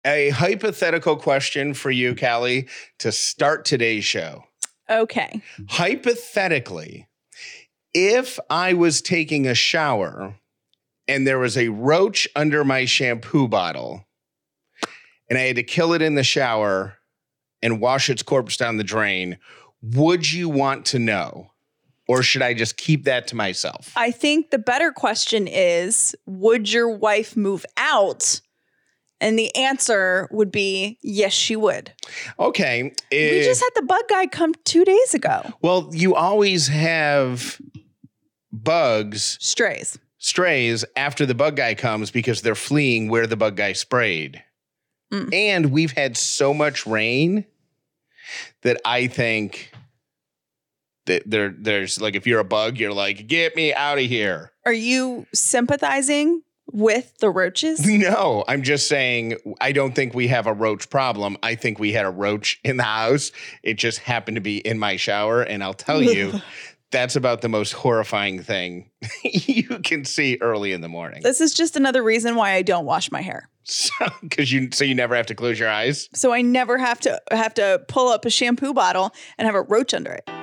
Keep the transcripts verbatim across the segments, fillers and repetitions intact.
A hypothetical question for you, Callie, to start today's show. Okay. Hypothetically, if I was taking a shower and there was a roach under my shampoo bottle and I had to kill it in the shower and wash its corpse down the drain, would you want to know? Or should I just keep that to myself? I think the better question is, would your wife move out? And the answer would be, yes, she would. Okay. We uh, just had the bug guy come two days ago. Well, you always have bugs, Strays. strays after the bug guy comes because they're fleeing where the bug guy sprayed. Mm. And we've had so much rain that I think that there, there's like, if you're a bug, you're like, get me out of here. Are you sympathizing with the roaches? No, I'm just saying, I don't think we have a roach problem. I think we had a roach in the house. It just happened to be in my shower. And I'll tell you, that's about the most horrifying thing you can see early in the morning. This is just another reason why I don't wash my hair. So, cause you, so you never have to close your eyes. So I never have to have to pull up a shampoo bottle and have a roach under it.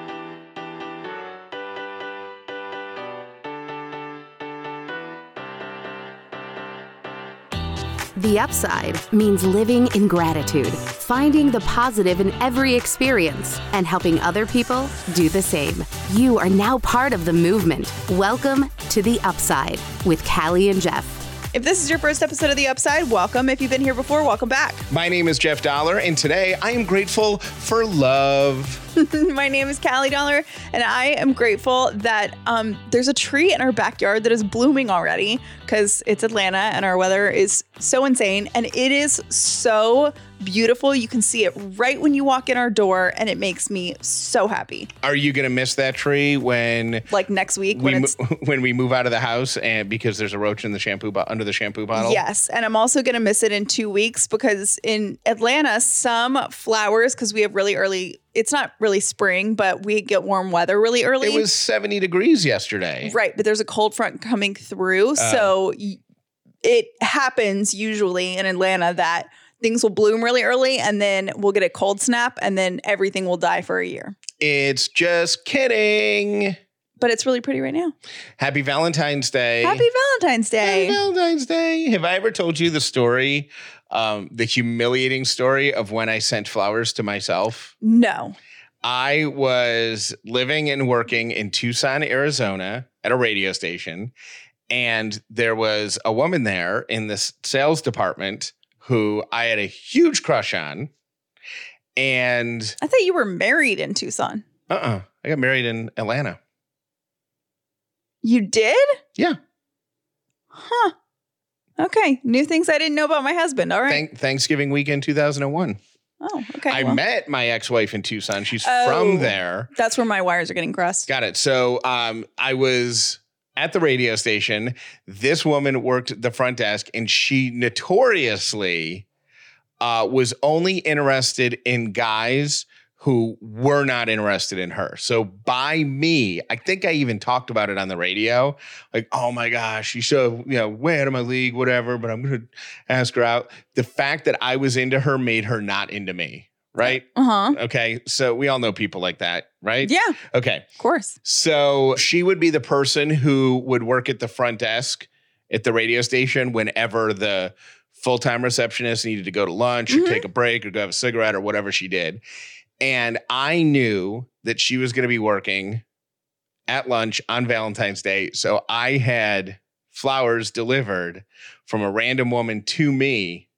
The Upside means living in gratitude, finding the positive in every experience, and helping other people do the same. You are now part of the movement. Welcome to The Upside with Callie and Jeff. If this is your first episode of The Upside, welcome. If you've been here before, welcome back. My name is Jeff Dollar, and today I am grateful for love. My name is Callie Dollar, and I am grateful that um, there's a tree in our backyard that is blooming already because it's Atlanta and our weather is so insane. And it is so beautiful. You can see it right when you walk in our door, and it makes me so happy. Are you going to miss that tree when Like next week we when mo- it's... when we move out of the house and because there's a roach in the shampoo bo- under the shampoo bottle? Yes. And I'm also going to miss it in two weeks because in Atlanta, some flowers, because we have really early, it's not really spring, but we get warm weather really early. It was seventy degrees yesterday. Right. But there's a cold front coming through. Uh. So y- it happens usually in Atlanta that things will bloom really early and then we'll get a cold snap and then everything will die for a year. It's just kidding. But it's really pretty right now. Happy Valentine's Day. Happy Valentine's Day. Happy Valentine's Day. Have I ever told you the story, um, the humiliating story of when I sent flowers to myself? No. I was living and working in Tucson, Arizona at a radio station. And there was a woman there in the sales department who I had a huge crush on. And I thought you were married in Tucson. uh-uh, I got married in Atlanta. You did? Yeah. Huh. Okay. New things I didn't know about my husband. All right. Thank- Thanksgiving weekend two thousand one. Oh, okay. I well, met my ex-wife in Tucson. She's Oh. from there. that's where my wires are getting crossed. Got it. So um, I was at the radio station. This woman worked the front desk, and she notoriously uh, was only interested in guys who were not interested in her. So by me, I think I even talked about it on the radio. Like, oh my gosh, she's so, you know, way out of my league, whatever, but I'm going to ask her out. The fact that I was into her made her not into me, right? Uh-huh. Okay. So we all know people like that, right? Yeah, Okay. of course. So she would be the person who would work at the front desk at the radio station whenever the full-time receptionist needed to go to lunch Mhm. or take a break or go have a cigarette or whatever she did. And I knew that she was going to be working at lunch on Valentine's Day. So I had flowers delivered from a random woman to me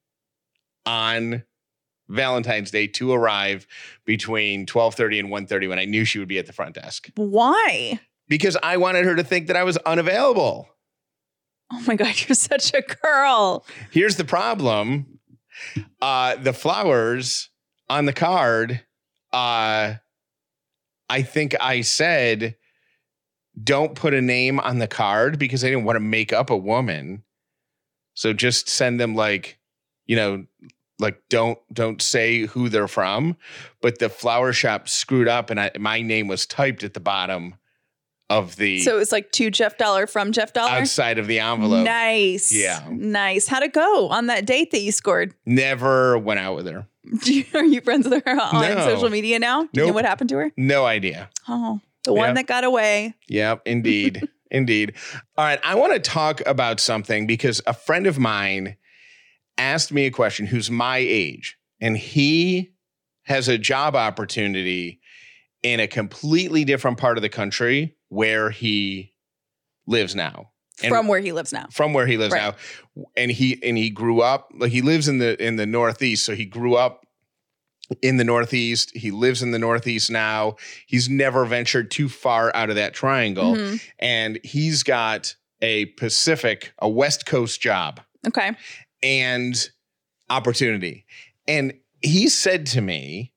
on Valentine's Day to arrive between twelve thirty and one thirty when I knew she would be at the front desk. Why? Because I wanted her to think that I was unavailable. Oh my God, you're such a girl. Here's the problem. Uh, the flowers on the card, uh, I think I said, don't put a name on the card because I didn't want to make up a woman. So just send them like, you know, like don't don't say who they're from. But the flower shop screwed up and I, my name was typed at the bottom of the So it was like to Jeff Dollar from Jeff Dollar? outside of the envelope. Nice. Yeah. Nice. How'd it go on that date that you scored? Never went out with her. Do you, are you friends with her on No. social media now? Do you know Nope. what happened to her? No idea. Oh, the one Yep. that got away. Yep, indeed. Indeed. All right. I want to talk about something because a friend of mine asked me a question who's my age, and he has a job opportunity in a completely different part of the country where he lives now. And From where he lives now. from where he lives Right. now. And he and he grew up, like he lives in the in the Northeast. So he grew up in the Northeast. He lives in the Northeast now. He's never ventured too far out of that triangle. Mhm. And he's got a Pacific, a West Coast job Okay. and opportunity. And he said to me,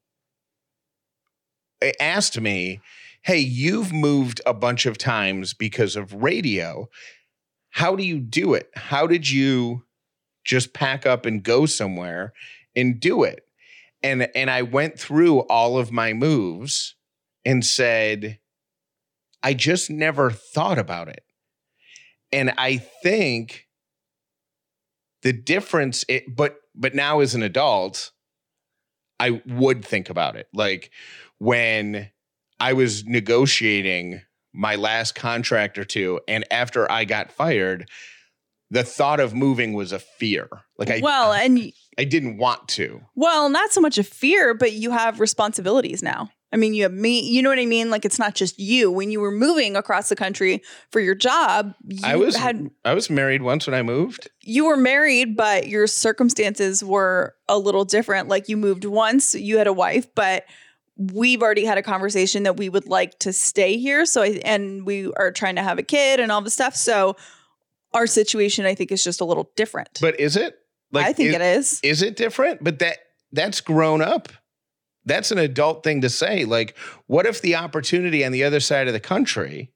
asked me, hey, you've moved a bunch of times because of radio. How do you do it? How did you just pack up and go somewhere and do it? And, and I went through all of my moves and said, I just never thought about it. And I think the difference, it, but but now as an adult, I would think about it. Like when I was negotiating my last contract or two, and after I got fired, the thought of moving was a fear. Like I, well, and I didn't want to. well, not so much a fear, but you have responsibilities now. I mean, you have me, you know what I mean? Like it's not just you. When you were moving across the country for your job, you I was had I was married once when I moved. you were married, but your circumstances were a little different. Like you moved once, you had a wife, but we've already had a conversation that we would like to stay here. So, I, and we are trying to have a kid and all the stuff. So our situation, I think, is just a little different. But is it? I think is, it is. Is it different? But that that's grown up. That's an adult thing to say. Like, what if the opportunity on the other side of the country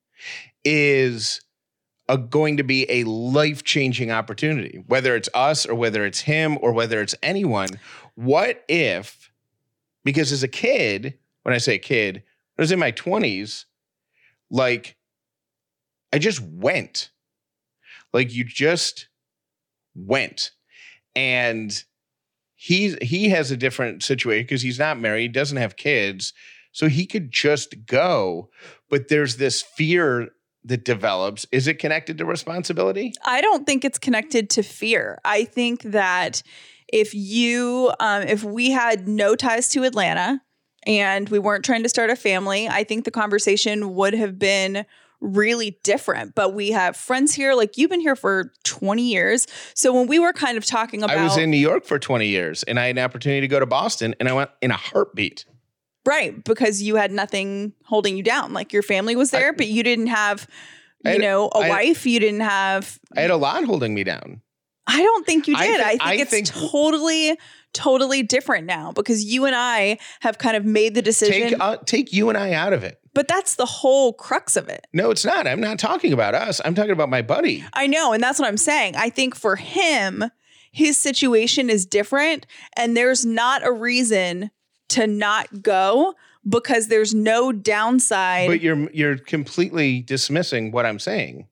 is a, going to be a life-changing opportunity, whether it's us or whether it's him or whether it's anyone? What if, because as a kid, when I say kid, when I was in my twenties, like, I just went. Like, you just went. And He's, he has a different situation because he's not married, doesn't have kids, so he could just go. But there's this fear that develops. Is it connected to responsibility? I don't think it's connected to fear. I think that if you, um, if we had no ties to Atlanta and we weren't trying to start a family, I think the conversation would have been really different. But we have friends here, like you've been here for twenty years. So when we were kind of talking about, I was in New York for twenty years and I had an opportunity to go to Boston and I went in a heartbeat. right, because you had nothing holding you down. Like your family was there, I, but you didn't have, you had, know, a I, wife. You didn't have. I had a lot holding me down. I don't think you I did. think- I think I it's think- totally, totally different now because you and I have kind of made the decision. Take, uh, take you and I out of it. But that's the whole crux of it. No, it's not. I'm not talking about us. I'm talking about my buddy. I know. And that's what I'm saying. I think for him, his situation is different. And there's not a reason to not go because there's no downside. But you're you're completely dismissing what I'm saying.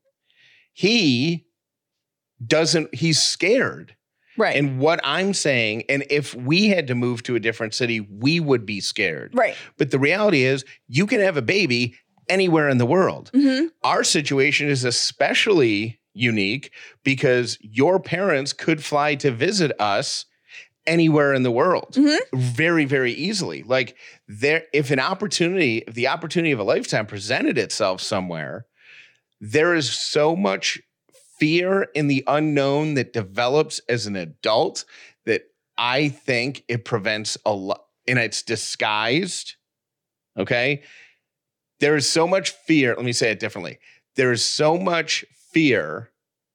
He doesn't, he's scared. right. And what I'm saying, and if we had to move to a different city, we would be scared. right. But the reality is, you can have a baby anywhere in the world. Mm-hmm. Our situation is especially unique because your parents could fly to visit us anywhere in the world Mm-hmm. very, very easily. Like there, if an opportunity, if the opportunity of a lifetime presented itself somewhere, there is so much fear in the unknown that develops as an adult that I think it prevents a lot, and it's disguised. Okay. There is so much fear. Let me say it differently. There is so much fear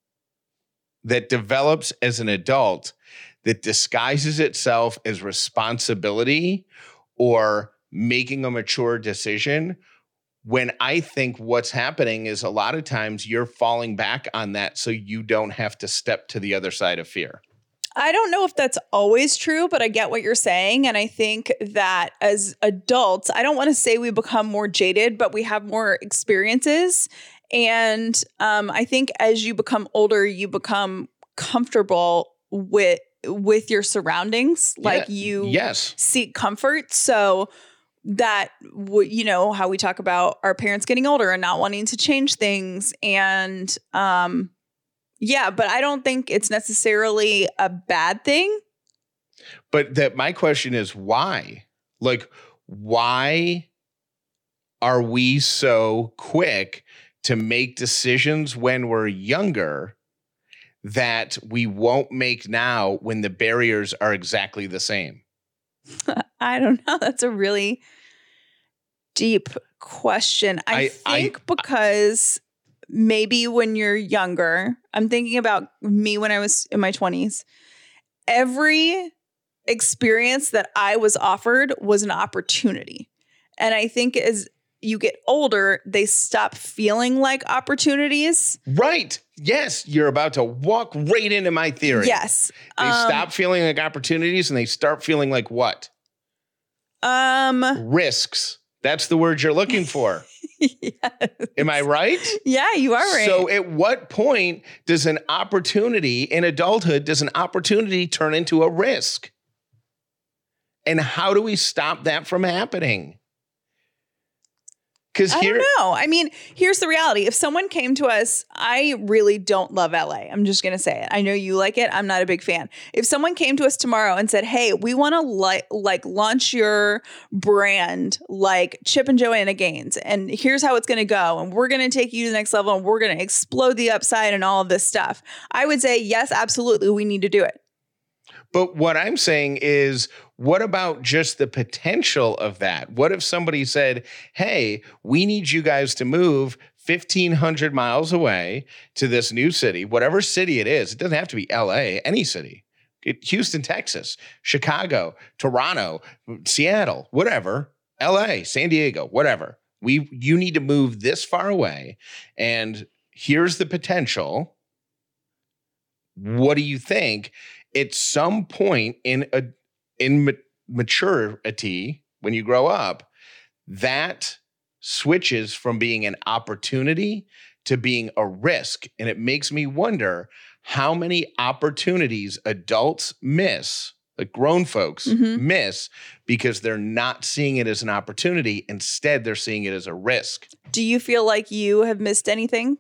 that develops as an adult that disguises itself as responsibility or making a mature decision, when I think what's happening is a lot of times you're falling back on that so you don't have to step to the other side of fear. I don't know if that's always true, but I get what you're saying. And I think that as adults, I don't want to say we become more jaded, but we have more experiences. And um, I think as you become older, you become comfortable with with your surroundings. Like Yeah. you Yes. seek comfort. So that, w- you know, how we talk about our parents getting older and not wanting to change things. And um yeah, but I don't think it's necessarily a bad thing. But that my question is why? Like, why are we so quick to make decisions when we're younger that we won't make now when the barriers are exactly the same? I don't know. That's a really deep question. I, I- think I- because maybe when you're younger, I'm thinking about me when I was in my twenties. Every experience that I was offered was an opportunity. And I think as you get older, they stop feeling like opportunities. Right. Yes. You're about to walk right into my theory. Yes. They Um, stop feeling like opportunities and they start feeling like what? Um, Risks. That's the word you're looking for. yes. Am I right? Yeah, you are right. So at what point does an opportunity in adulthood, does an opportunity turn into a risk? And how do we stop that from happening? Because I here, don't know. I mean, here's the reality. If someone came to us, I really don't love L A. I'm just going to say it. I know you like it. I'm not a big fan. If someone came to us tomorrow and said, hey, we want to li- like launch your brand like Chip and Joanna Gaines, and here's how it's going to go, and we're going to take you to the next level, and we're going to explode the upside and all of this stuff, I would say, yes, absolutely. We need to do it. but what I'm saying is, what about just the potential of that? What if somebody said, hey, we need you guys to move fifteen hundred miles away to this new city, whatever city it is. It doesn't have to be L A, any city. It, Houston, Texas, Chicago, Toronto, Seattle, whatever, L A, San Diego, whatever. We, you need to move this far away. And here's the potential. What do you think? At some point in a in ma- maturity, when you grow up, that switches from being an opportunity to being a risk. And it makes me wonder how many opportunities adults miss, like grown folks Mhm. miss, because they're not seeing it as an opportunity. Instead, they're seeing it as a risk. Do you feel like you have missed anything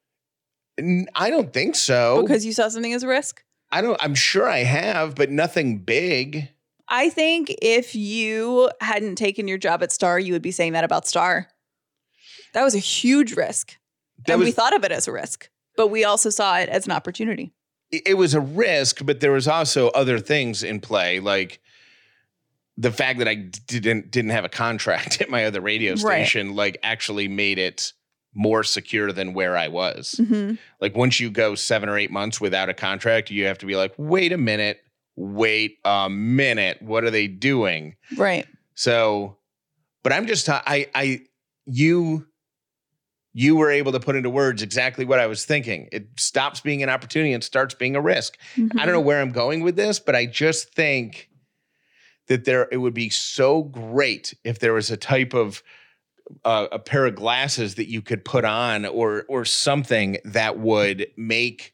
N- I don't think so. because you saw something as a risk? I don't, I'm sure I have, but nothing big. I think if you hadn't taken your job at Star, you would be saying that about Star. That was a huge risk. That and we was- thought of it as a risk, but we also saw it as an opportunity. It it was a risk, but there was also other things in play, like the fact that I didn't didn't have a contract at my other radio Right. station, like actually made it more secure than where I was. Mm-hmm. Like once you go seven or eight months without a contract, you have to be like, wait a minute, wait a minute, what are they doing? Right. So, but I'm just, I, I, you, you were able to put into words exactly what I was thinking. It stops being an opportunity and starts being a risk. I don't know where I'm going with this, but I just think that there, it would be so great if there was a type of, uh, a pair of glasses that you could put on or, or something that would make,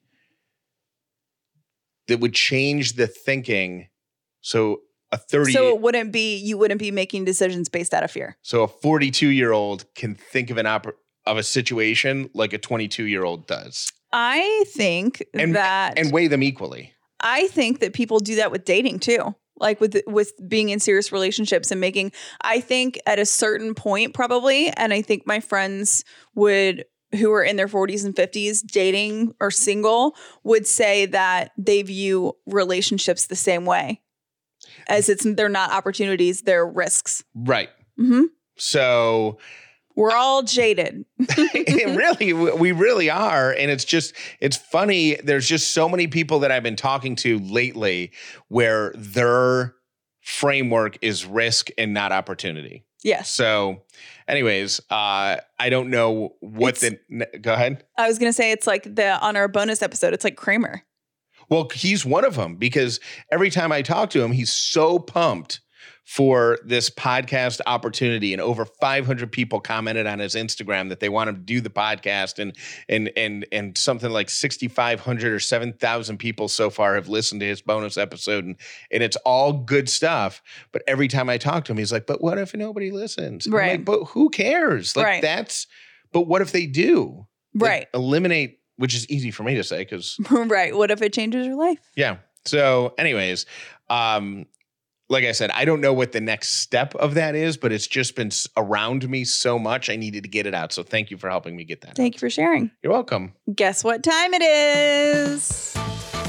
that would change the thinking. So a thirty, So it wouldn't be, you wouldn't be making decisions based out of fear. so a forty-two year old can think of an oppor- of a situation like a twenty-two year old does, I think and that, and weigh them equally. I think that people do that with dating too. Like with with being in serious relationships and making, I think at a certain point probably, and I think my friends would, who are in their forties and fifties dating or single, would say that they view relationships the same way, as it's they're not opportunities, they're risks. Right. hmm So We're all jaded. it really, we really are. And it's just, it's funny. There's just so many people that I've been talking to lately where their framework is risk and not opportunity. Yes. So anyways, uh, I don't know what It's- the, n- go ahead. I was going to say it's like the, on our bonus episode, it's like Kramer. Well, he's one of them because every time I talk to him, he's so pumped for this podcast opportunity, and over five hundred people commented on his Instagram that they want him to do the podcast, and and and and something like sixty-five hundred or seven thousand people so far have listened to his bonus episode, and and it's all good stuff. But every time I talk to him, he's like, "But what if nobody listens?" Right. I'm like, but who cares? Like right. that's. But what if they do? Right. Like, eliminate, which is easy for me to say because. Right. What if it changes your life? Yeah. So, anyways. um Like I said, I don't know what the next step of that is, but it's just been around me so much. I needed to get it out. So thank you for helping me get that Thank out. you for sharing. You're welcome. Guess what time it is?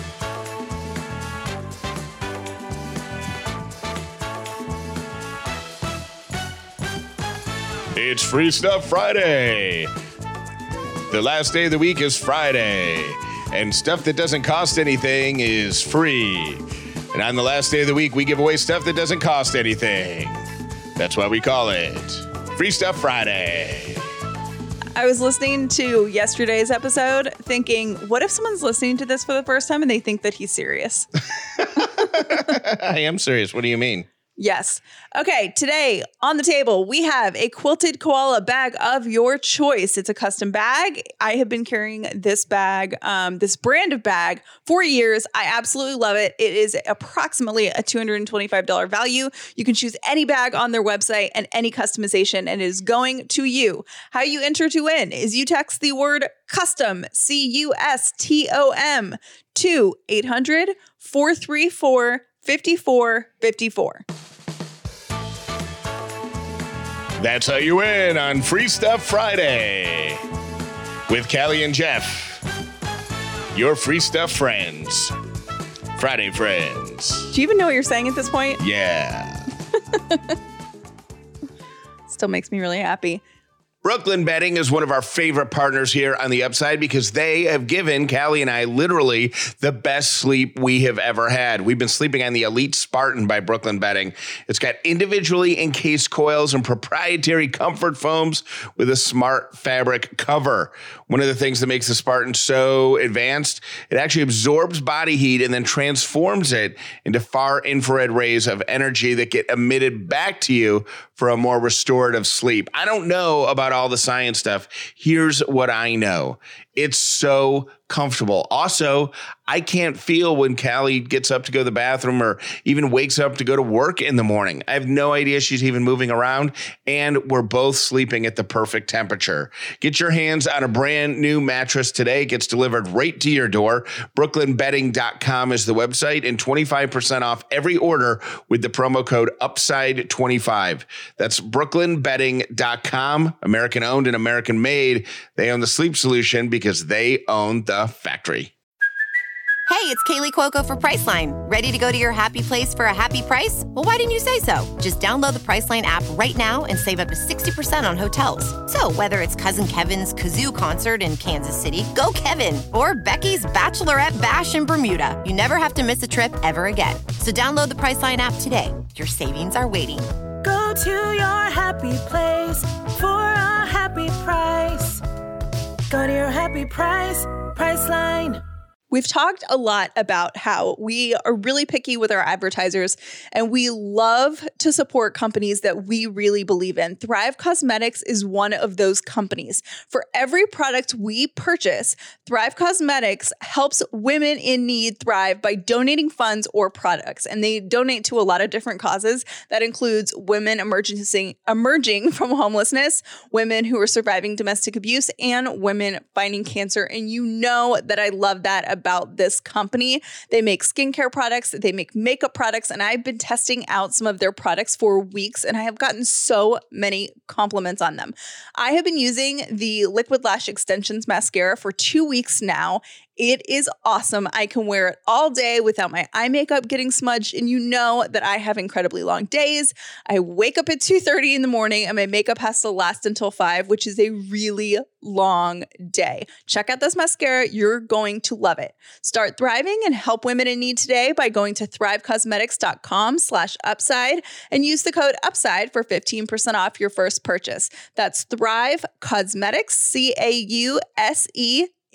It's Free Stuff Friday. The last day of the week is Friday. And stuff that doesn't cost anything is free. And on the last day of the week, we give away stuff that doesn't cost anything. That's why we call it Free Stuff Friday. I was listening to yesterday's episode thinking, what if someone's listening to this for the first time and they think that he's serious? I am serious. What do you mean? Yes. Okay, today on the table, we have a quilted koala bag of your choice. It's a custom bag. I have been carrying this bag, um, this brand of bag for years. I absolutely love it. It is approximately a two hundred twenty-five dollars value. You can choose any bag on their website and any customization, and it is going to you. How you enter to win is you text the word custom, C U S T O M, to eight hundred, four three four, five four five four. That's how you win on Free Stuff Friday with Callie and Jeff, your Free Stuff friends, Friday friends. Do you even know what you're saying at this point? Yeah. Still makes me really happy. Brooklyn Bedding is one of our favorite partners here on the Upside because they have given Callie and I literally the best sleep we have ever had. We've been sleeping on the Elite Spartan by Brooklyn Bedding. It's got individually encased coils and proprietary comfort foams with a smart fabric cover. One of the things that makes the Spartan so advanced, it actually absorbs body heat and then transforms it into far infrared rays of energy that get emitted back to you for a more restorative sleep. I don't know about all the science stuff. Here's what I know. It's so comfortable. Also, I can't feel when Callie gets up to go to the bathroom or even wakes up to go to work in the morning. I have no idea she's even moving around, and we're both sleeping at the perfect temperature. Get your hands on a brand new mattress today. It gets delivered right to your door. brooklyn bedding dot com is the website, and twenty-five percent off every order with the promo code upside twenty-five. That's brooklyn bedding dot com. American owned and American made. They own the sleep solution because they own the factory. Hey, it's Kaylee Cuoco for Priceline. Ready to go to your happy place for a happy price? Well, why didn't you say so? Just download the Priceline app right now and save up to sixty percent on hotels. So whether it's Cousin Kevin's Kazoo Concert in Kansas City, go Kevin, or Becky's Bachelorette Bash in Bermuda, you never have to miss a trip ever again. So download the Priceline app today. Your savings are waiting. Go to your happy place for a happy price. Go to your happy price, Priceline. We've talked a lot about how we are really picky with our advertisers and we love to support companies that we really believe in. Thrive Causemetics is one of those companies. For every product we purchase, Thrive Causemetics helps women in need thrive by donating funds or products. And they donate to a lot of different causes. That includes women emerging, emerging from homelessness, women who are surviving domestic abuse, and women fighting cancer. And you know that I love that about this company. They make skincare products, they make makeup products, and I've been testing out some of their products for weeks, and I have gotten so many compliments on them. I have been using the Liquid Lash Extensions mascara for two weeks now. It is awesome. I can wear it all day without my eye makeup getting smudged. And you know that I have incredibly long days. I wake up at two thirty in the morning and my makeup has to last until five, which is a really long day. Check out this mascara. You're going to love it. Start thriving and help women in need today by going to thrive cosmetics dot com slash upside and use the code upside for fifteen percent off your first purchase. That's Thrive Causemetics, C A U S E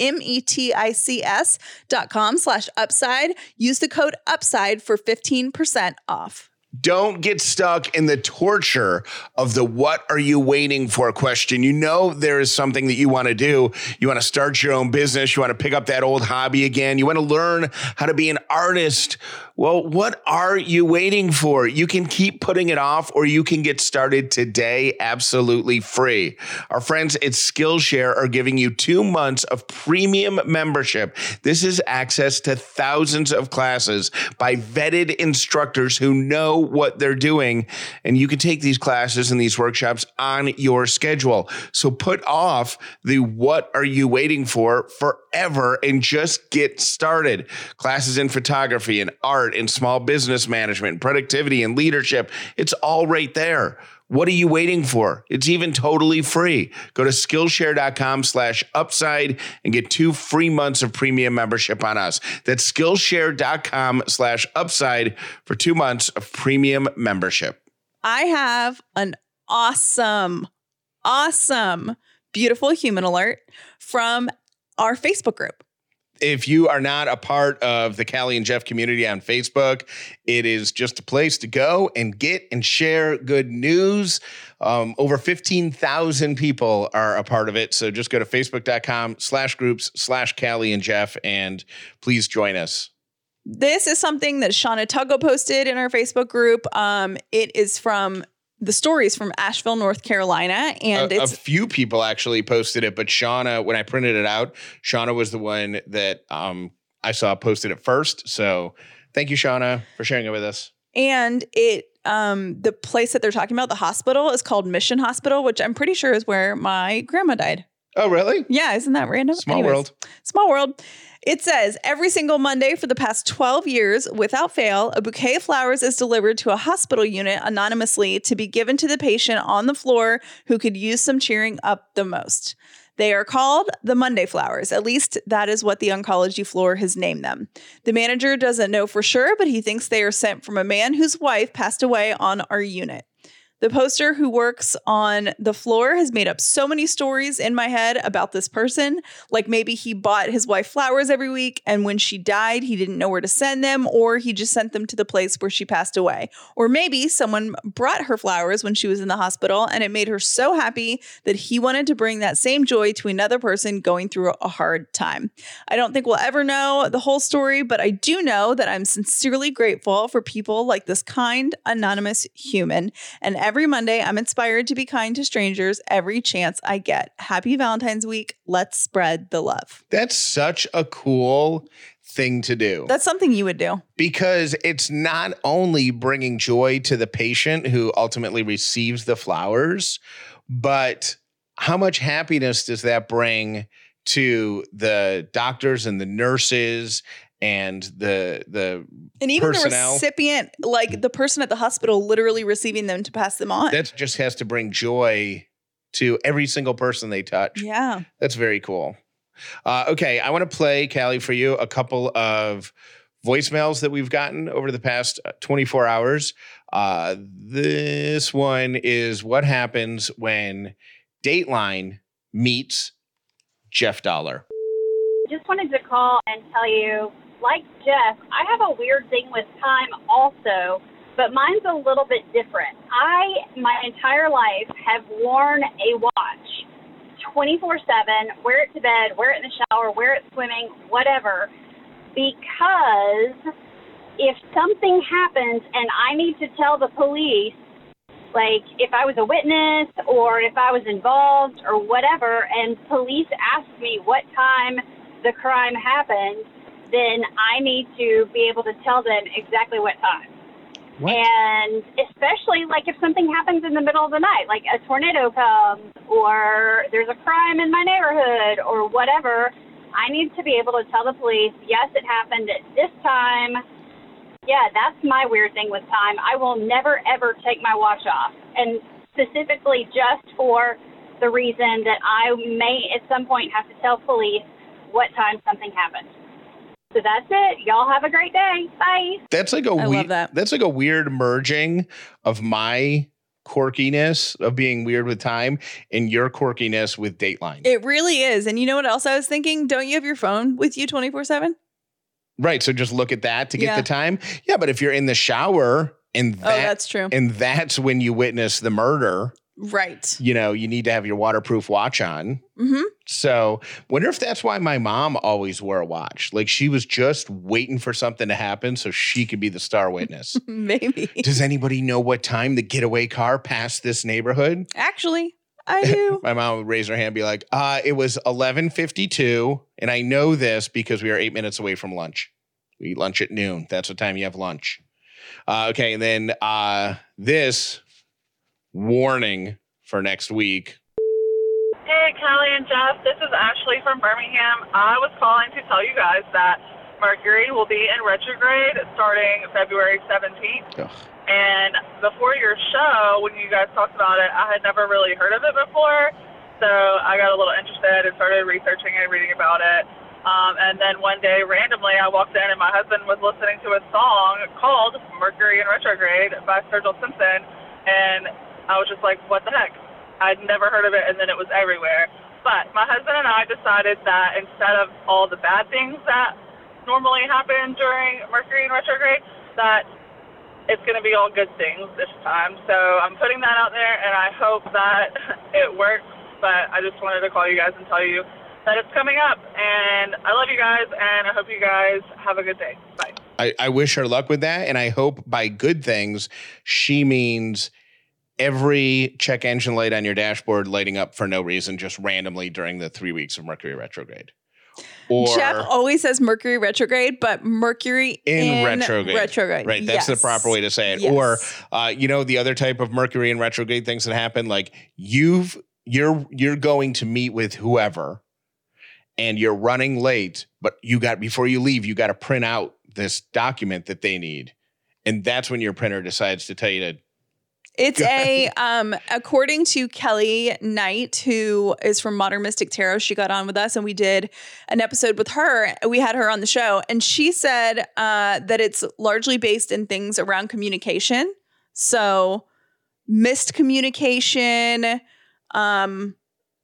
M-E-T-I-C-S dot com slash upside. Use the code upside for fifteen percent off. Don't get stuck in the torture of the what are you waiting for question. You know there is something that you want to do. You want to start your own business. You want to pick up that old hobby again. You want to learn how to be an artist. Well, what are you waiting for? You can keep putting it off, or you can get started today absolutely free. Our friends at Skillshare are giving you two months of premium membership. This is access to thousands of classes by vetted instructors who know what they're doing, and you can take these classes and these workshops on your schedule. So put off the what are you waiting for forever and just get started. Classes in photography and art and small business management, productivity and leadership. It's all right there. What are you waiting for? It's even totally free. Go to Skillshare.com slash upside and get two free months of premium membership on us. That's Skillshare.com slash upside for two months of premium membership. I have an awesome, awesome, beautiful human alert from our Facebook group. If you are not a part of the Callie and Jeff community on Facebook, it is just a place to go and get and share good news. Um, over fifteen thousand people are a part of it. So just go to Facebook.com slash groups slash Callie and Jeff and please join us. This is something that Shauna Tuggo posted in our Facebook group. Um, it is from the stories from Asheville, North Carolina. And a, it's a few people actually posted it, but Shauna, when I printed it out, Shauna was the one that um, I saw posted it first. So thank you, Shauna, for sharing it with us. And it, um, the place that they're talking about, the hospital, is called Mission Hospital, which I'm pretty sure is where my grandma died. Oh, really? Yeah. Isn't that random? Small Anyways, world. Small world. It says every single Monday for the past twelve years, without fail, a bouquet of flowers is delivered to a hospital unit anonymously to be given to the patient on the floor who could use some cheering up the most. They are called the Monday flowers. At least that is what the oncology floor has named them. The manager doesn't know for sure, but he thinks they are sent from a man whose wife passed away on our unit. The poster who works on the floor has made up so many stories in my head about this person. Like maybe he bought his wife flowers every week, and when she died, he didn't know where to send them, or he just sent them to the place where she passed away. Or maybe someone brought her flowers when she was in the hospital, and it made her so happy that he wanted to bring that same joy to another person going through a hard time. I don't think we'll ever know the whole story, but I do know that I'm sincerely grateful for people like this kind, anonymous human. And every Every Monday, I'm inspired to be kind to strangers every chance I get. Happy Valentine's Week. Let's spread the love. That's such a cool thing to do. That's something you would do. Because it's not only bringing joy to the patient who ultimately receives the flowers, but how much happiness does that bring to the doctors and the nurses and the the and even personnel. The recipient, like the person at the hospital literally receiving them to pass them on. That just has to bring joy to every single person they touch. Yeah. That's very cool. Uh, okay, I want to play, Callie, for you a couple of voicemails that we've gotten over the past twenty-four hours. Uh, this one is what happens when Dateline meets Jeff Dollar. Just wanted to call and tell you, like Jeff, I have a weird thing with time also, but mine's a little bit different. I, my entire life, have worn a watch twenty-four seven, wear it to bed, wear it in the shower, wear it swimming, whatever, because if something happens and I need to tell the police, like if I was a witness or if I was involved or whatever, and police ask me what time the crime happened, then I need to be able to tell them exactly what time. What? And especially like if something happens in the middle of the night, like a tornado comes or there's a crime in my neighborhood or whatever, I need to be able to tell the police, yes, it happened at this time. Yeah, that's my weird thing with time. I will never, ever take my watch off. And specifically just for the reason that I may at some point have to tell police what time something happened. So that's it. Y'all have a great day. Bye. That's like a I we- love that. That's like a weird merging of my quirkiness of being weird with time and your quirkiness with Dateline. It really is. And you know what else I was thinking? Don't you have your phone with you twenty-four seven? Right. So just look at that to get Yeah. the time. Yeah. But if you're in the shower and that, Oh, that's true. and that's when you witness the murder, Right. you know, you need to have your waterproof watch on. Mm-hmm. So wonder if that's why my mom always wore a watch. Like she was just waiting for something to happen so she could be the star witness. Maybe. Does anybody know what time the getaway car passed this neighborhood? Actually, I do. My mom would raise her hand and be like, uh, it was eleven fifty-two. And I know this because we are eight minutes away from lunch. We eat lunch at noon. That's what time you have lunch. Uh, okay. And then uh, this warning for next week. Hey, Callie and Jeff, this is Ashley from Birmingham. I was calling to tell you guys that Mercury will be in retrograde starting February seventeenth. Ugh. And before your show, when you guys talked about it, I had never really heard of it before. So I got a little interested and started researching and reading about it. Um, and then one day, randomly, I walked in and my husband was listening to a song called Mercury in Retrograde by Sturgill Simpson. And I was just like, what the heck? I'd never heard of it, and then it was everywhere. But my husband and I decided that instead of all the bad things that normally happen during Mercury in retrograde, that it's going to be all good things this time. So I'm putting that out there, and I hope that it works. But I just wanted to call you guys and tell you that it's coming up. And I love you guys, and I hope you guys have a good day. Bye. I, I wish her luck with that. And I hope by good things, she means every check engine light on your dashboard lighting up for no reason, just randomly during the three weeks of Mercury retrograde. Or Jeff always says Mercury retrograde, but Mercury in, in retrograde. retrograde. Right. That's Yes. the proper way to say it. Yes. Or, uh, you know, the other type of Mercury in retrograde things that happen, like you've, you're, you're going to meet with whoever and you're running late, but you got, before you leave, you got to print out this document that they need. And that's when your printer decides to tell you to, It's a, um, according to Kelly Knight, who is from Modern Mystic Tarot, she got on with us and we did an episode with her. We had her on the show and she said uh, that it's largely based in things around communication. So missed communication, um,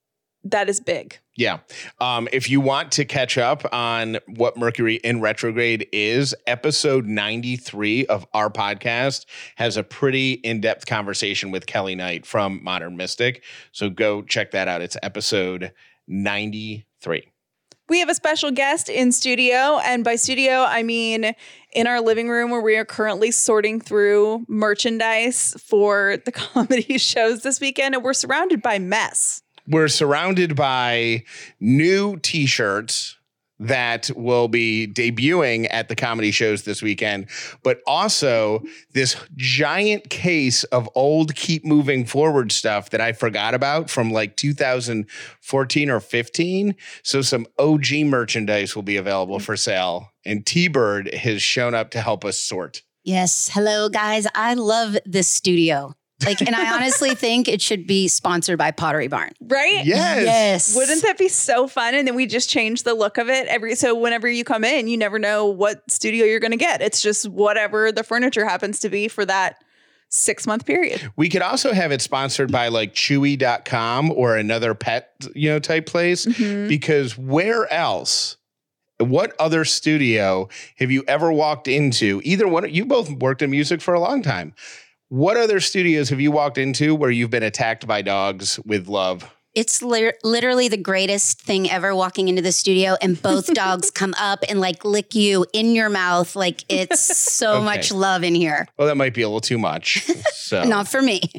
that is big. Yeah. Um, if you want to catch up on what Mercury in retrograde is, episode ninety-three of our podcast has a pretty in-depth conversation with Kelly Knight from Modern Mystic. So go check that out. It's episode ninety-three. We have a special guest in studio, and by studio, I mean in our living room where we are currently sorting through merchandise for the comedy shows this weekend, and we're surrounded by mess. We're surrounded by new t-shirts that will be debuting at the comedy shows this weekend, but also this giant case of old Keep Moving Forward stuff that I forgot about from like two thousand fourteen or fifteen. So some O G merchandise will be available for sale, and T-Bird has shown up to help us sort. Yes. Hello, guys. I love this studio. Like, and I honestly think it should be sponsored by Pottery Barn. Right? Yes. Yes. Wouldn't that be so fun? And then we just change the look of it every, so whenever you come in, you never know what studio you're going to get. It's just whatever the furniture happens to be for that six month period. We could also have it sponsored by like chewy dot com or another pet, you know, type place, Mm-hmm. because where else, what other studio have you ever walked into? Either one, you both worked in music for a long time. What other studios have you walked into where you've been attacked by dogs with love? It's li- literally the greatest thing ever, walking into the studio and both dogs come up and like lick you in your mouth. Like, it's so Okay. much love in here. Well, that might be a little too much. So Not for me.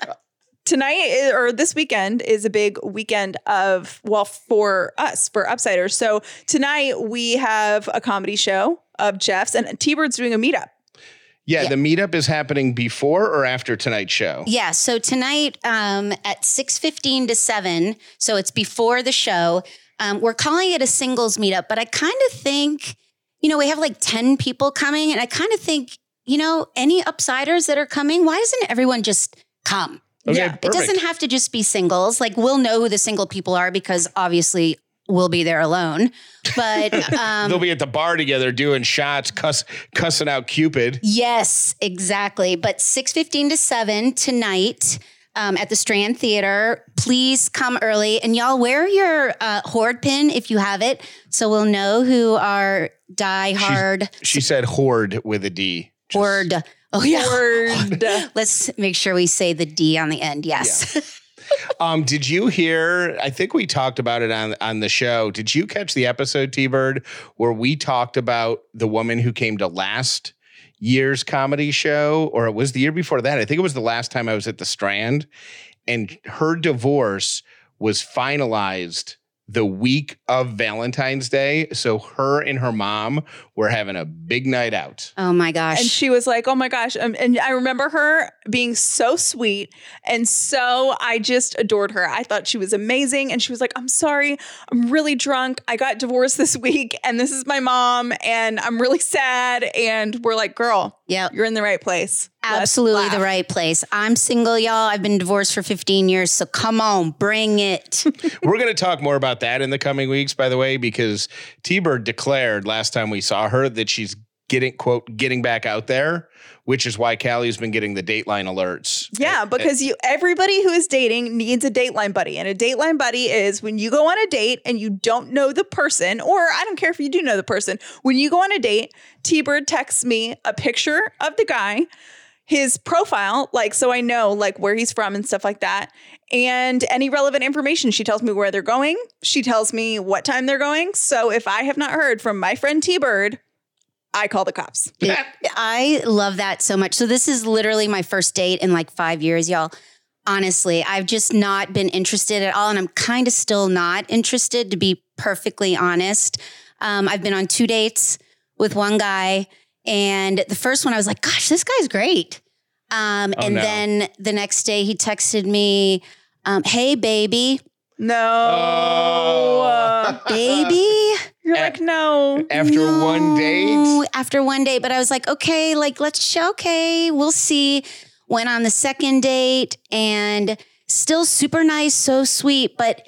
Tonight or this weekend is a big weekend of, well, for us, for Upsiders. So tonight we have a comedy show of Jeff's, and T-Bird's doing a meetup. Yeah, Yeah. the meetup is happening before or after tonight's show? Yeah. So tonight um, at six fifteen to seven, so it's before the show, um, we're calling it a singles meetup, but I kind of think, you know, we have like ten people coming, and I kind of think, you know, any Upsiders that are coming, why doesn't everyone just come? Okay, Yeah, perfect. It doesn't have to just be singles. Like, we'll know who the single people are because obviously we'll be there alone. But um, they'll be at the bar together doing shots, cuss, cussing out Cupid. Yes, exactly. But six fifteen to seven tonight um, at the Strand Theater. Please come early. And y'all wear your uh, Horde pin if you have it. So we'll know who are diehard. She, she said Horde with a D. Just, Horde. Oh, yeah. Horde. Let's make sure we say the D on the end. Yes. Yeah. Um, did you hear, I think we talked about it on, on the show. Did you catch the episode, T-Bird, where we talked about the woman who came to last year's comedy show? Or it was the year before that. I think it was the last time I was at the Strand. And her divorce was finalized the week of Valentine's Day. So her and her mom were having a big night out. Oh my gosh. And she was like, oh my gosh. Um, and I remember her being so sweet. And so I just adored her. I thought she was amazing. And she was like, I'm sorry. I'm really drunk. I got divorced this week and this is my mom and I'm really sad. And we're like, girl, yeah, you're in the right place. Absolutely the right place. I'm single, y'all. I've been divorced for fifteen years. So come on, bring it. We're going to talk more about that in the coming weeks, by the way, because T-Bird declared last time we saw her that she's getting, quote, getting back out there, which is why Callie's been getting the Dateline alerts. Yeah, because you everybody who is dating needs a Dateline buddy. And a Dateline buddy is when you go on a date and you don't know the person, or I don't care if you do know the person. When you go on a date, T-Bird texts me a picture of the guy, his profile, like, so I know like where he's from and stuff like that. And any relevant information. She tells me where they're going. She tells me what time they're going. So if I have not heard from my friend T-Bird, I call the cops. It, I love that so much. So this is literally my first date in like five years, y'all. Honestly, I've just not been interested at all. And I'm kind of still not interested, to be perfectly honest. Um, I've been on two dates with one guy. And the first one, I was like, gosh, this guy's great. Um, oh, and no. then the next day he texted me, um, hey, baby. No. Oh. Baby? You're like, no. After No, one date? After one date. But I was like, okay, like, let's show, okay, we'll see. Went on the second date and still super nice, so sweet. But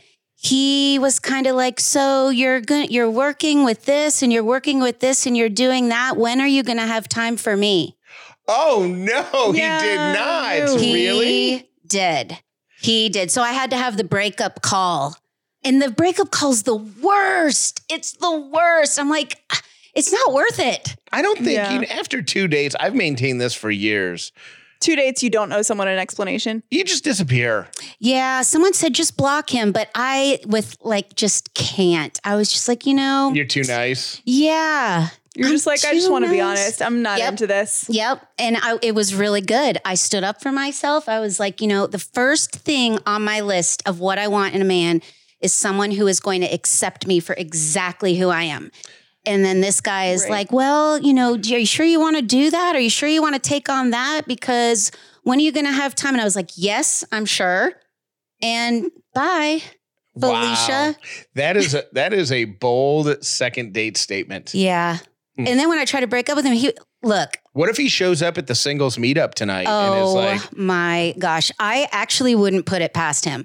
he was kind of like, so you're going you're working with this and you're working with this and you're doing that. When are you going to have time for me? Oh, no, Yeah, he did not. no. He Really? did. He did. So I had to have the breakup call. And the breakup call's the worst. It's the worst. I'm like, it's not worth it. I don't think, Yeah. you know, after two dates, I've maintained this for years. Two dates, you don't owe someone an explanation. You just disappear. Yeah, someone said just block him, but I with like just can't. I was just like, you know, You're too nice. yeah. You're I'm just like, I just too want to be nice. honest. I'm not Yep. into this. Yep. And I, it was really good. I stood up for myself. I was like, you know, the first thing on my list of what I want in a man is someone who is going to accept me for exactly who I am. And then this guy is Right. like, well, you know, are you sure you want to do that? Are you sure you want to take on that? Because when are you going to have time? And I was like, yes, I'm sure. And bye, Felicia. Wow. That is a that is a bold second date statement. Yeah. Hmm. And then when I tried to break up with him, he, look, What if he shows up at the singles meetup tonight and is oh like, my gosh, I actually wouldn't put it past him.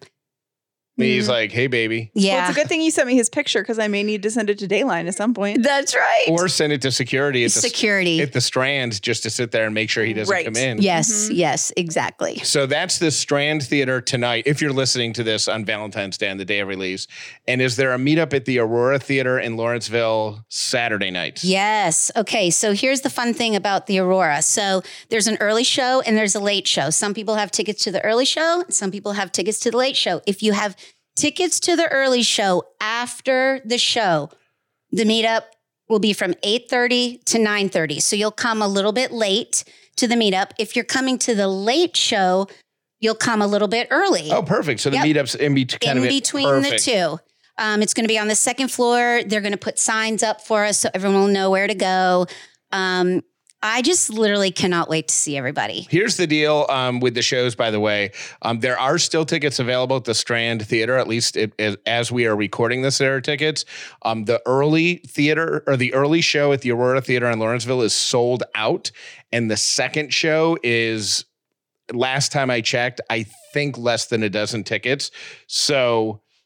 he's like, hey, baby. Yeah. Well, it's a good thing you sent me his picture because I may need to send it to Dayline at some point. That's right. Or send it to security at the, Security. at the Strand just to sit there and make sure he doesn't Right. come in. Yes, yes, exactly. So that's the Strand Theater tonight, if you're listening to this on Valentine's Day, on the day of release. And is there a meetup at the Aurora Theater in Lawrenceville Saturday night? Yes. Okay. So here's the fun thing about the Aurora. So there's an early show and there's a late show. Some people have tickets to the early show. Some people have tickets to the late show. If you have tickets to the early show after the show, the meetup will be from eight thirty to nine thirty. So you'll come a little bit late to the meetup. If you're coming to the late show, you'll come a little bit early. Oh, perfect. So the Yep. meetup's in, be- kind in of between perfect. the two. Um, it's going to be on the second floor. They're going to put signs up for us so everyone will know where to go. Um, I just literally cannot wait to see everybody. Here's the deal um, with the shows, by the way. Um, there are still tickets available at the Strand Theater, at least it, as, as we are recording this, there are tickets. Um, the early theater or the early show at the Aurora Theater in Lawrenceville is sold out. And the second show is, last time I checked, I think less than a dozen tickets. So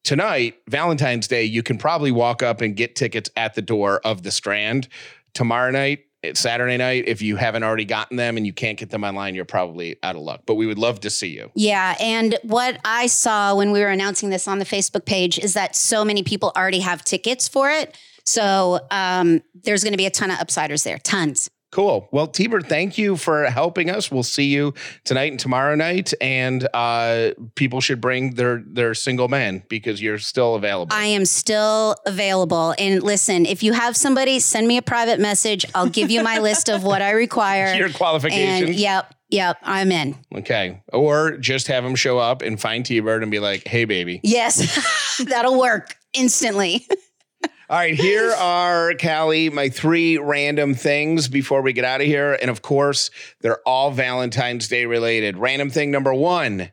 tonight, Valentine's Day, you can probably walk up and get tickets at the door of the Strand. Tomorrow night, it's Saturday night, if you haven't already gotten them and you can't get them online, you're probably out of luck. But we would love to see you. Yeah. And what I saw when we were announcing this on the Facebook page is that so many people already have tickets for it. So um, there's going to be a ton of upsiders there. Tons. Cool. Well, Tiber, thank you for helping us. We'll see you tonight and tomorrow night. And uh, people should bring their, their single men because you're still available. I am still available. And listen, if you have somebody, send me a private message. I'll give you my list of what I require. Your qualifications. And yep. Yep. I'm in. Okay. Or just have them show up and find T-Bird and be like, hey, baby. Yes. That'll work instantly. All right, here are, Callie, my three random things before we get out of here. And of course, they're all Valentine's Day related. Random thing number one,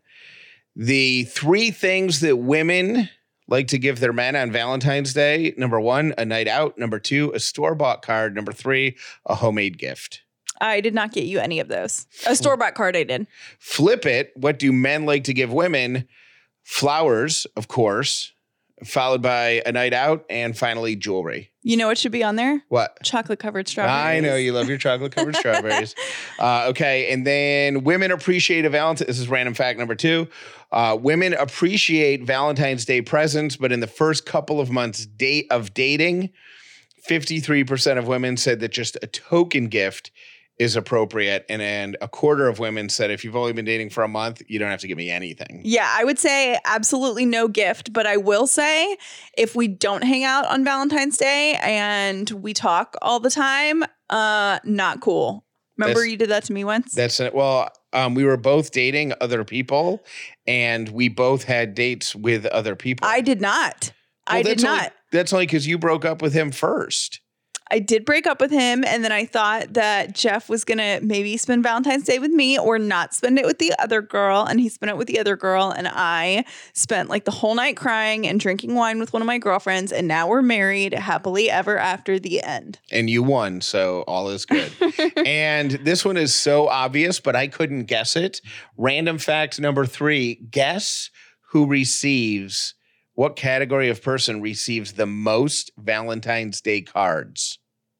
the three things that women like to give their men on Valentine's Day. Number one, a night out. Number two, a store-bought card. Number three, a homemade gift. I did not get you any of those. A store-bought card I did. Flip it. What do men like to give women? Flowers, of course, followed by a night out, and finally jewelry. You know what should be on there? What? Chocolate covered strawberries. I know you love your chocolate covered strawberries. Uh, okay, and then women appreciate a Valentine. This is random fact number two. Uh, women appreciate Valentine's Day presents, but in the first couple of months date of dating, fifty-three percent of women said that just a token gift is appropriate. And, and a quarter of women said, if you've only been dating for a month, you don't have to give me anything. Yeah, I would say absolutely no gift. But I will say if we don't hang out on Valentine's Day and we talk all the time, uh, not cool. Remember That's- you did that to me once? That's it. Well, um, we were both dating other people and we both had dates with other people. I did not. Well, I did that's only- not. That's only because you broke up with him first. I did break up with him, and then I thought that Jeff was going to maybe spend Valentine's Day with me or not spend it with the other girl, and he spent it with the other girl, and I spent like the whole night crying and drinking wine with one of my girlfriends, and now we're married happily ever after the end. And you won, so all is good. And this one is so obvious, but I couldn't guess it. Random fact number three, guess who receives, what category of person receives the most Valentine's Day cards?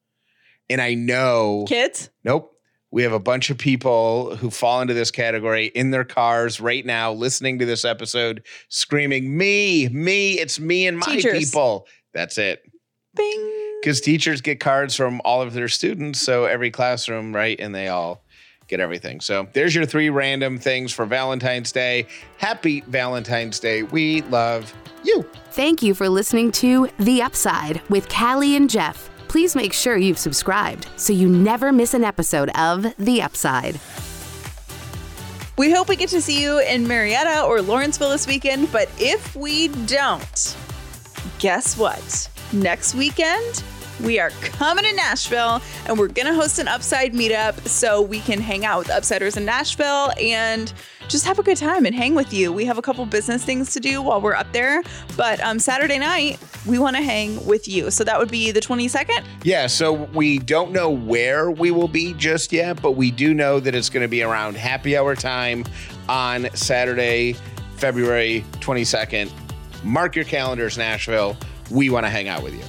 And I know... Kids? Nope. We have a bunch of people who fall into this category in their cars right now, listening to this episode, screaming, me, me, it's me and my Teachers. people. That's it. Bing. Because teachers get cards from all of their students, so every classroom, right? And they all get everything. So there's your three random things for Valentine's Day. Happy Valentine's Day. We love you. Thank you for listening to The Upside with Callie and Jeff. Please make sure you've subscribed so you never miss an episode of The Upside. We hope we get to see you in Marietta or Lawrenceville this weekend, but if we don't, guess what? Next weekend, we are coming to Nashville and we're going to host an Upside meetup so we can hang out with Upsiders in Nashville and just have a good time and hang with you. We have a couple business things to do while we're up there, but um, Saturday night, we want to hang with you. So that would be the twenty-second. Yeah, so we don't know where we will be just yet, but we do know that it's going to be around happy hour time on Saturday, February twenty-second. Mark your calendars, Nashville. We want to hang out with you.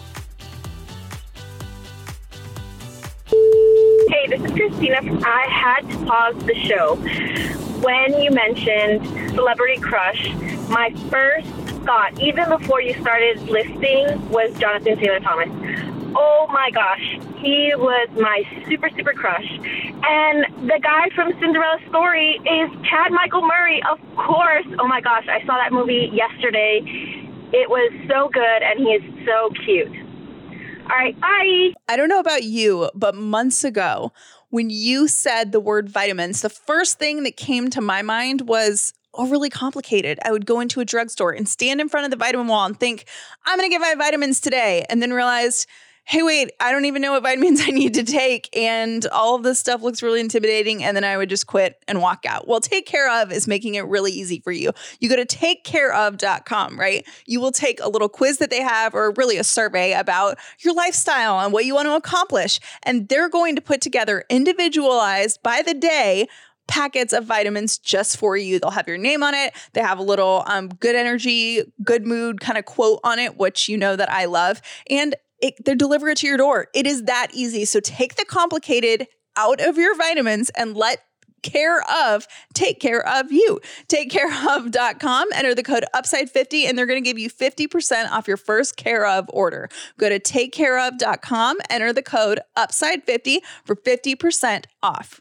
Hey, this is Christina. I had to pause the show. When you mentioned Celebrity Crush, my first thought, even before you started listing, was Jonathan Taylor Thomas. Oh my gosh, he was my super, super crush. And the guy from Cinderella Story is Chad Michael Murray, of course. Oh my gosh, I saw that movie yesterday. It was so good, and he is so cute. All right, bye. I don't know about you, but months ago, when you said the word vitamins, the first thing that came to my mind was overly complicated. I would go into a drugstore and stand in front of the vitamin wall and think, I'm going to get my vitamins today. And then realized, hey, wait, I don't even know what vitamins I need to take. And all of this stuff looks really intimidating. And then I would just quit and walk out. Well, Take Care Of is making it really easy for you. You go to take care of dot com, right? You will take a little quiz that they have, or really a survey about your lifestyle and what you want to accomplish. And they're going to put together individualized by the day packets of vitamins just for you. They'll have your name on it. They have a little um, good energy, good mood kind of quote on it, which you know that I love. And it, they deliver it to your door. It is that easy. So take the complicated out of your vitamins and let care of take care of you. take care of dot com, enter the code upside fifty, and they're going to give you fifty percent off your first Care Of order. Go to take care of dot com, enter the code upside fifty for fifty percent off.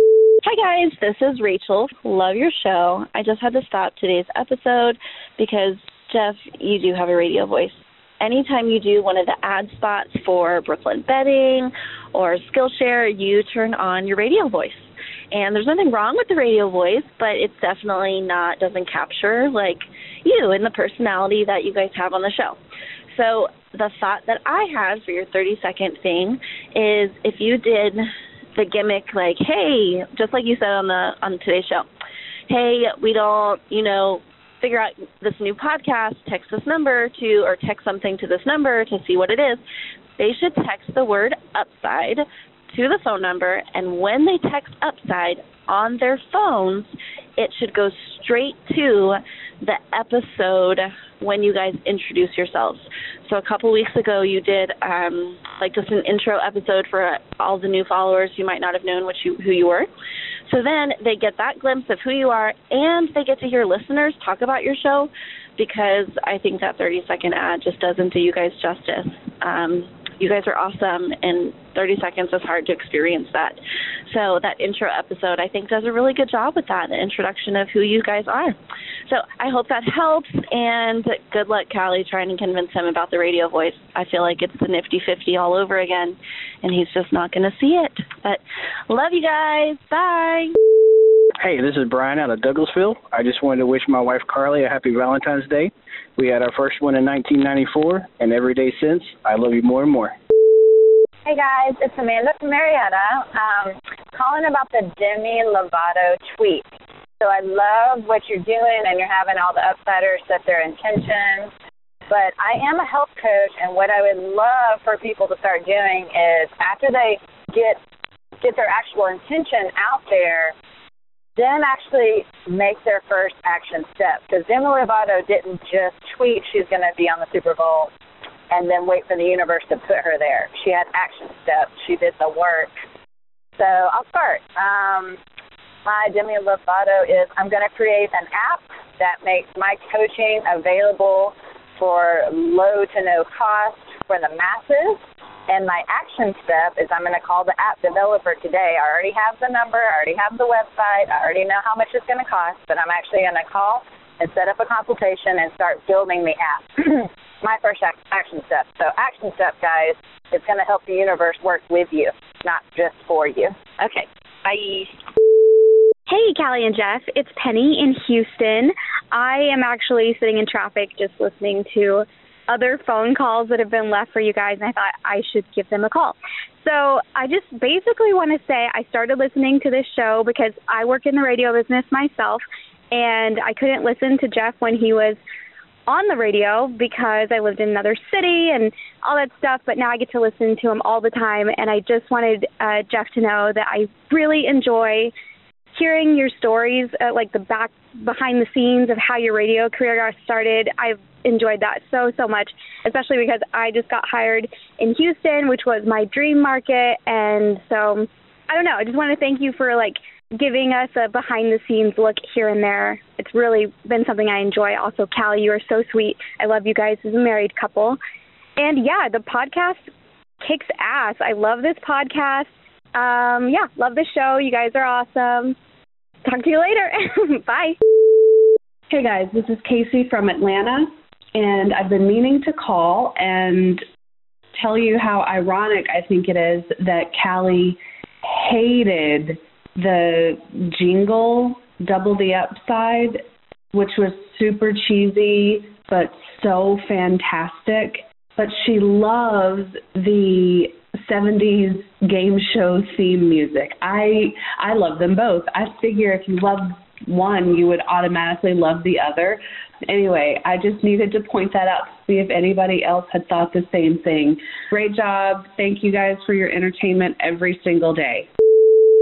Hi guys, this is Rachel. Love your show. I just had to stop today's episode because, Jeff, you do have a radio voice. Anytime you do one of the ad spots for Brooklyn Bedding or Skillshare, you turn on your radio voice. And there's nothing wrong with the radio voice, but it's definitely not, doesn't capture like you and the personality that you guys have on the show. So the thought that I had for your thirty second thing is if you did the gimmick like, hey, just like you said on the on today's show, hey, we don't, you know, figure out this new podcast, text this number to, or text something to this number to see what it is. They should text the word upside to the phone number, and when they text upside on their phones, it should go straight to the episode when you guys introduce yourselves. So a couple weeks ago, you did um, like just an intro episode for all the new followers you might not have known which you, who you were. So then they get that glimpse of who you are, and they get to hear listeners talk about your show, because I think that thirty second ad just doesn't do you guys justice. Um, You guys are awesome, and thirty seconds is hard to experience that. So that intro episode, I think, does a really good job with that, the introduction of who you guys are. So I hope that helps, and good luck, Callie, trying to convince him about the radio voice. I feel like it's the nifty fifty all over again, and he's just not going to see it. But love you guys. Bye. Hey, this is Brian out of Douglasville. I just wanted to wish my wife, Carly, a happy Valentine's Day. We had our first one in nineteen ninety-four, and every day since, I love you more and more. Hey guys, it's Amanda from Marietta, um, calling about the Demi Lovato tweet. So I love what you're doing, and you're having all the upsiders set their intentions. But I am a health coach, and what I would love for people to start doing is after they get get their actual intention out there, then actually make their first action step. Because Demi Lovato didn't just tweet she's going to be on the Super Bowl and then wait for the universe to put her there. She had action steps. She did the work. So I'll start. Um, my Demi Lovato is I'm going to create an app that makes my coaching available for low to no cost for the masses. And my action step is I'm going to call the app developer today. I already have the number. I already have the website. I already know how much it's going to cost, but I'm actually going to call and set up a consultation and start building the app. My first action step. So action step, guys, it's going to help the universe work with you, not just for you. Okay, bye. Hey, Callie and Jeff. It's Penny in Houston. I am actually sitting in traffic just listening to other phone calls that have been left for you guys, and I thought I should give them a call. So I just basically want to say I started listening to this show because I work in the radio business myself, and I couldn't listen to Jeff when he was on the radio because I lived in another city and all that stuff, but now I get to listen to him all the time, and I just wanted uh, Jeff to know that I really enjoy hearing your stories, uh, like the back behind the scenes of how your radio career got started. I've enjoyed that so, so much, especially because I just got hired in Houston, which was my dream market. And so, I don't know, I just want to thank you for like giving us a behind the scenes look here and there. It's really been something I enjoy. Also, Callie, you are so sweet. I love you guys as a married couple. And yeah, the podcast kicks ass. I love this podcast. Um, yeah, love the show. You guys are awesome. Talk to you later. Bye. Hey guys, this is Casey from Atlanta, and I've been meaning to call and tell you how ironic I think it is that Callie hated the jingle Double the Upside, which was super cheesy but so fantastic. But she loves the seventies game show theme music. I I love them both. I figure if you love one, you would automatically love the other. Anyway, I just needed to point that out to see if anybody else had thought the same thing. Great job. Thank you guys for your entertainment every single day.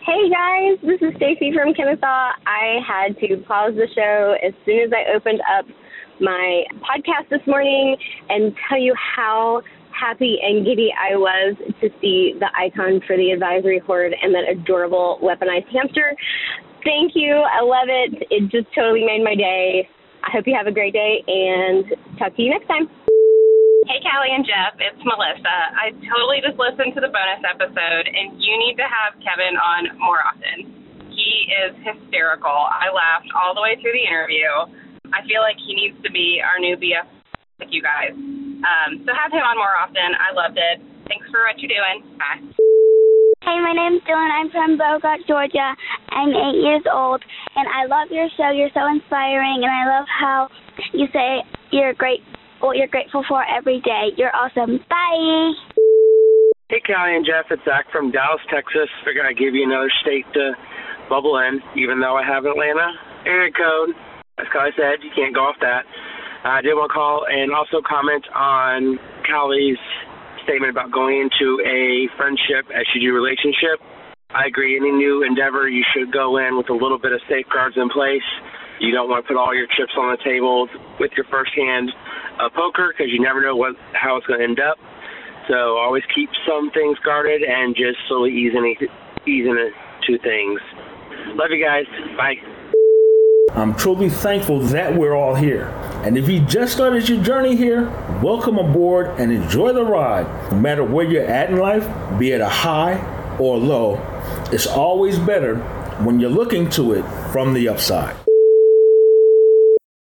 Hey guys, this is Stacy from Kennesaw. I had to pause the show as soon as I opened up my podcast this morning and tell you how happy and giddy I was to see the icon for the advisory horde and that adorable weaponized hamster. Thank you. I love it. It just totally made my day. I hope you have a great day and talk to you next time. Hey, Callie and Jeff, it's Melissa. I totally just listened to the bonus episode, and you need to have Kevin on more often. He is hysterical. I laughed all the way through the interview. I feel like he needs to be our new B F like you guys. Um, so have him on more often. I loved it. Thanks for what you're doing. Bye. Hey, my name's Dylan. I'm from Bogart, Georgia. I'm eight years old, and I love your show. You're so inspiring, and I love how you say you're great. What you're grateful for every day. You're awesome. Bye. Hey, Callie and Jeff. It's Zach from Dallas, Texas. Figured I'd give you another state to bubble in, even though I have Atlanta area code. As Callie said, you can't go off that. I did want to call and also comment on Callie's statement about going into a friendship as you do relationship. I agree. Any new endeavor, you should go in with a little bit of safeguards in place. You don't want to put all your chips on the table with your first hand of poker because you never know what how it's going to end up. So always keep some things guarded and just slowly ease, any, ease into things. Love you guys. Bye. I'm truly thankful that we're all here. And if you just started your journey here, welcome aboard and enjoy the ride. No matter where you're at in life, be it a high or low, it's always better when you're looking to it from the upside.